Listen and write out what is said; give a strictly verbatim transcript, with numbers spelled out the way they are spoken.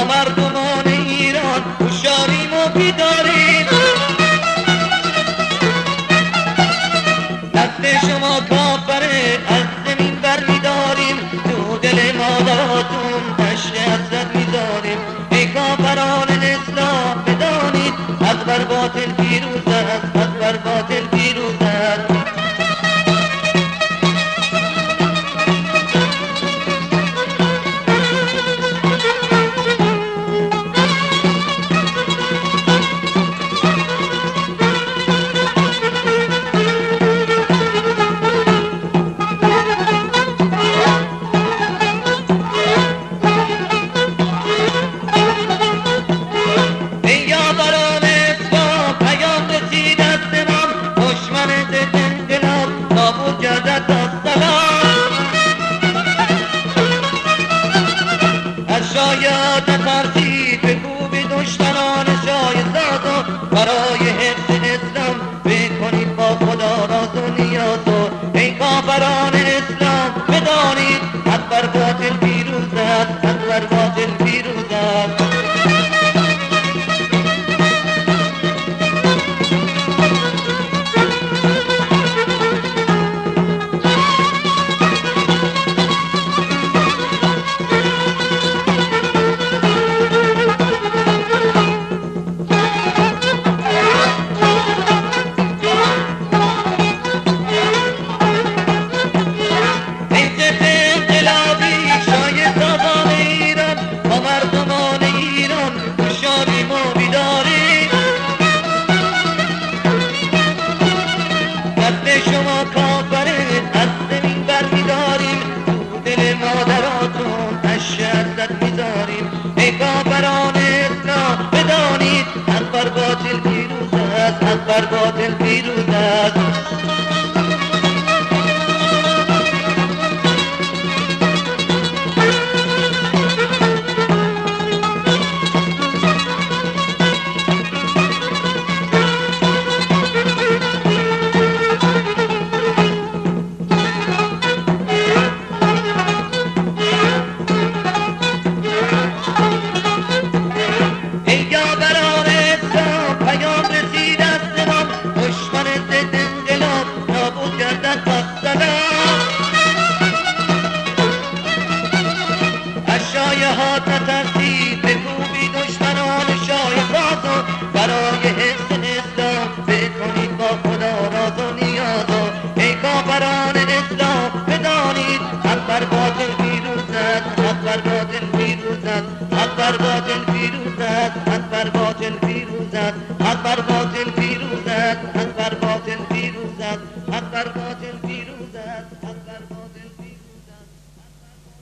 ما مردمان ایران هوشیاریم و بیداریم. دست شما کافره از زمین بر میداریم، تو دل مادراتون عشق حسرت میداریم. ای کافران اسلام بدانید حق بر باطل پیروز است، حق بر باطل پیروز است. شاید ترسید بگو به دشمنان شایزاد و برای حفظ اسلام بکنید با خدا راز و نیاز. و ای کافران اسلام بدانید حق بر باطل پیروز است، حق بر باطل پیروز است. شما کافره از زمین بر میداریم، تو دل مادراتون عشق حسرت میداریم. ای کافران اسلام بدانید حق بر باطل پیروز است، حق بر باطل پیروز است. شایعات نترسید بگو بی دشمنان شایعات و برای حفظ اسلام بکنید با خدا راز و نیاز. و ای کافران اسلام بدانید حق بر باطل پیروز است، حق بر باطل پیروز است، حق بر باطل پیروز است، حق بر باطل پیروز است، حق بر باطل